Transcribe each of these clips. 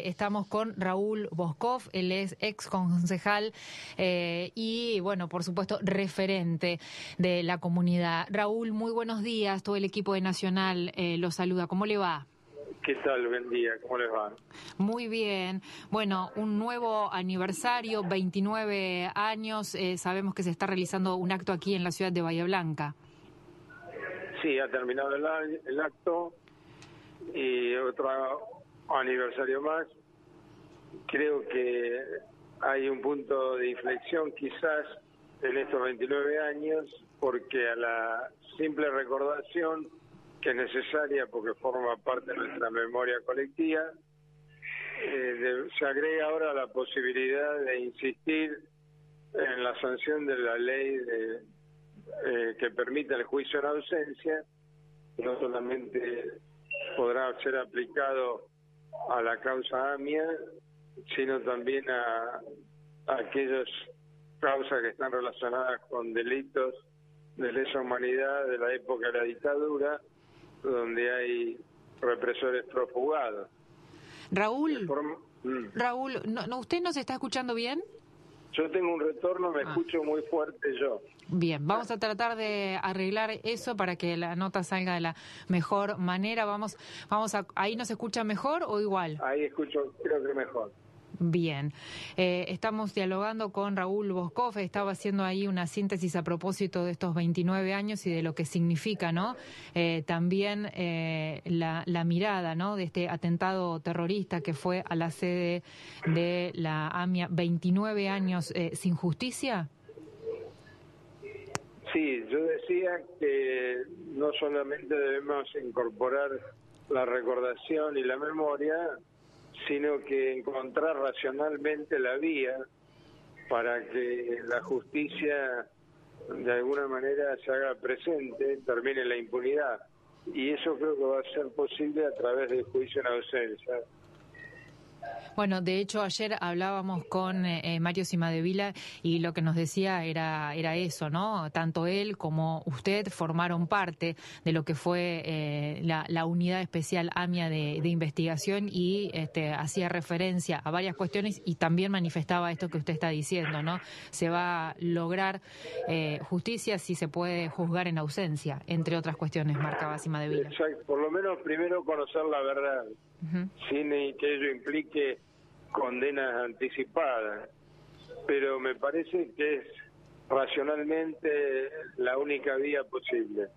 estamos con Raúl Boscov, él es ex concejal y, bueno, por supuesto, referente de la comunidad. Raúl, muy buenos días, todo el equipo de Nacional lo saluda. ¿Cómo le va? ¿Qué tal? Buen día, ¿cómo les va? Muy bien. Bueno, un nuevo aniversario, 29 años, sabemos que se está realizando un acto aquí en la ciudad de Bahía Blanca. Sí, ha terminado el acto y otro aniversario más. Creo que hay un punto de inflexión quizás en estos 29 años, porque a la simple recordación, que es necesaria porque forma parte de nuestra memoria colectiva, se agrega ahora la posibilidad de insistir en la sanción de la ley que permita el juicio en ausencia. No solamente podrá ser aplicado a la causa AMIA, sino también a aquellas causas que están relacionadas con delitos de lesa humanidad de la época de la dictadura, donde hay represores profugados. Raúl, ¿no, ¿usted nos está escuchando bien? Yo tengo un retorno, me escucho muy fuerte yo. Bien, vamos a tratar de arreglar eso para que la nota salga de la mejor manera. ¿Ahí nos escucha mejor o igual? Ahí escucho, creo que mejor. Bien, estamos dialogando con Raúl Boscov, estaba haciendo ahí una síntesis a propósito de estos 29 años y de lo que significa, ¿no? También la mirada, ¿no?, de este atentado terrorista que fue a la sede de la AMIA. 29 años sin justicia. Sí, yo decía que no solamente debemos incorporar la recordación y la memoria, sino que encontrar racionalmente la vía para que la justicia de alguna manera se haga presente, termine la impunidad. Y eso creo que va a ser posible a través del juicio en ausencia. Bueno, de hecho, ayer hablábamos con Mario Cimadevila y lo que nos decía era eso, ¿no? Tanto él como usted formaron parte de lo que fue la unidad especial AMIA de investigación y hacía referencia a varias cuestiones y también manifestaba esto que usted está diciendo, ¿no? Se va a lograr justicia si se puede juzgar en ausencia, entre otras cuestiones, marcaba Cimadevila. Exacto, por lo menos primero conocer la verdad, sin que ello implique condenas anticipadas, pero me parece que es racionalmente la única vía posible.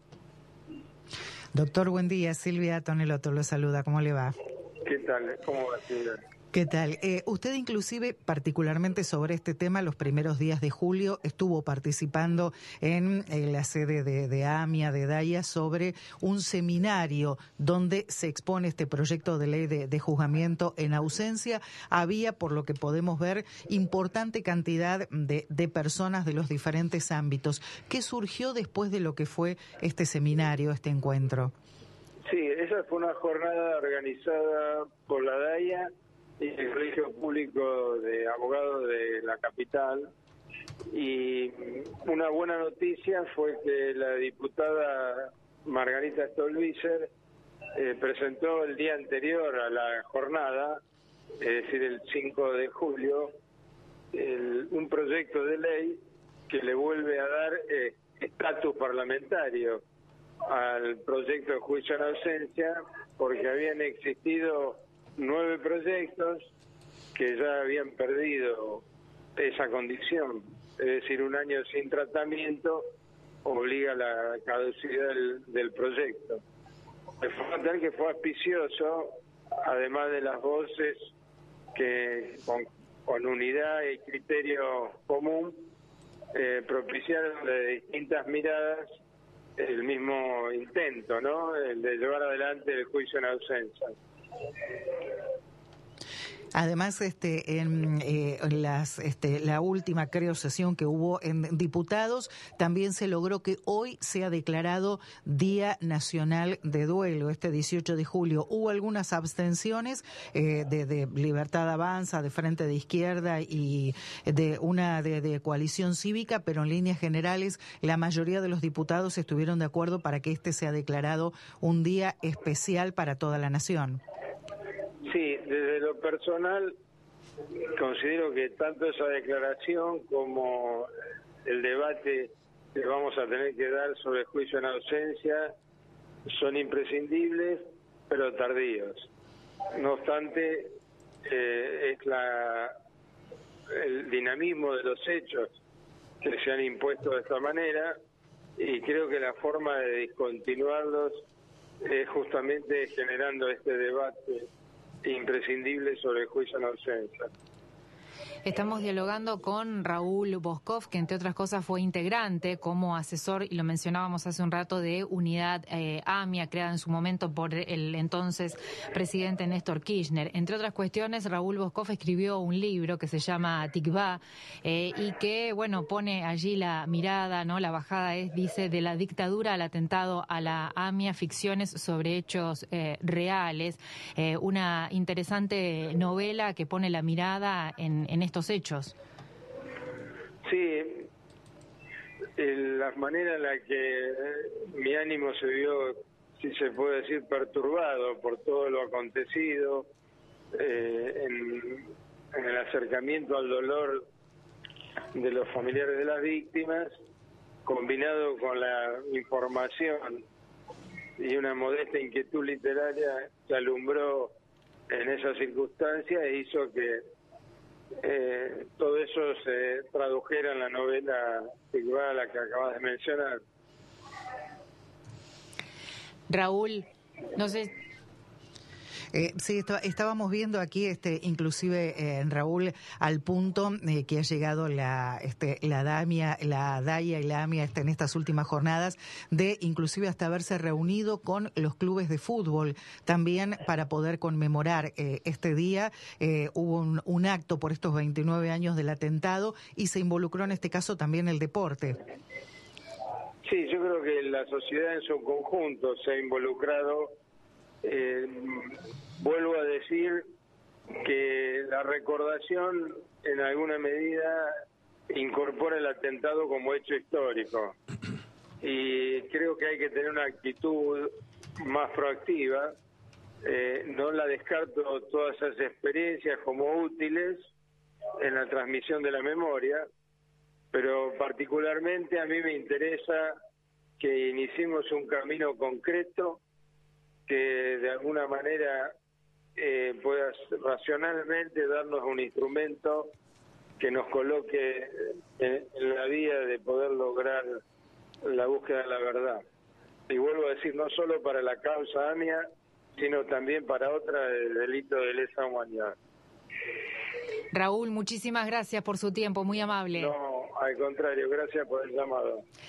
Doctor, buen día. Silvia Tonelotto lo saluda. ¿Cómo le va? ¿Qué tal? ¿Cómo va, señora? ¿Qué tal? Usted inclusive, particularmente sobre este tema, los primeros días de julio estuvo participando en la sede de AMIA, de DAIA, sobre un seminario donde se expone este proyecto de ley de juzgamiento en ausencia. Había, por lo que podemos ver, importante cantidad de personas de los diferentes ámbitos. ¿Qué surgió después de lo que fue este seminario, este encuentro? Sí, esa fue una jornada organizada por la DAIA y el Colegio Público de Abogados de la capital, y una buena noticia fue que la diputada Margarita Stolbizer presentó el día anterior a la jornada, es decir, el 5 de julio, un proyecto de ley que le vuelve a dar estatus parlamentario al proyecto de juicio en ausencia, porque habían existido 9 proyectos que ya habían perdido esa condición, es decir, un año sin tratamiento obliga a la caducidad del proyecto. De forma tal que fue auspicioso, además de las voces que con unidad y criterio común propiciaron de distintas miradas el mismo intento, ¿no?, el de llevar adelante el juicio en ausencia. Además, la última, creo, sesión que hubo en diputados, también se logró que hoy sea declarado Día Nacional de Duelo, este 18 de julio. Hubo algunas abstenciones de Libertad Avanza, de Frente de Izquierda y de Coalición Cívica, pero en líneas generales la mayoría de los diputados estuvieron de acuerdo para que este sea declarado un día especial para toda la nación. Sí, Sí, desde lo personal considero que tanto esa declaración como el debate que vamos a tener que dar sobre el juicio en ausencia son imprescindibles, pero tardíos. No obstante, es el dinamismo de los hechos que se han impuesto de esta manera, y creo que la forma de discontinuarlos es justamente generando este debate imprescindible sobre el juicio en ausencia. Estamos dialogando con Raúl Boscov, que entre otras cosas fue integrante como asesor, y lo mencionábamos hace un rato, de Unidad AMIA, creada en su momento por el entonces presidente Néstor Kirchner. Entre otras cuestiones, Raúl Boscov escribió un libro que se llama Tikvá, y que, bueno, pone allí la mirada, ¿no? La bajada dice, de la dictadura al atentado a la AMIA, ficciones sobre hechos reales. Una interesante novela que pone la mirada en estos hechos. Sí, la manera en la que mi ánimo se vio, si se puede decir, perturbado por todo lo acontecido, en el acercamiento al dolor de los familiares de las víctimas, combinado con la información y una modesta inquietud literaria que alumbró en esas circunstancias, e hizo que todo eso se tradujera en la novela Tikvá, la que acabas de mencionar. Raúl, no sé. Sí, estábamos viendo aquí, inclusive, Raúl, al punto que ha llegado la DAIA y la AMIA en estas últimas jornadas, de inclusive hasta haberse reunido con los clubes de fútbol también para poder conmemorar este día. Hubo un acto por estos 29 años del atentado, y se involucró en este caso también el deporte. Sí, yo creo que la sociedad en su conjunto se ha involucrado. Vuelvo a decir que la recordación en alguna medida incorpora el atentado como hecho histórico, y creo que hay que tener una actitud más proactiva. No la descarto todas esas experiencias como útiles en la transmisión de la memoria, pero particularmente a mí me interesa que iniciemos un camino concreto que de alguna manera pueda racionalmente darnos un instrumento que nos coloque en la vía de poder lograr la búsqueda de la verdad. Y vuelvo a decir, no solo para la causa AMIA, sino también para otra, el delito de lesa humanidad. Raúl, muchísimas gracias por su tiempo, muy amable. No, al contrario, gracias por el llamado.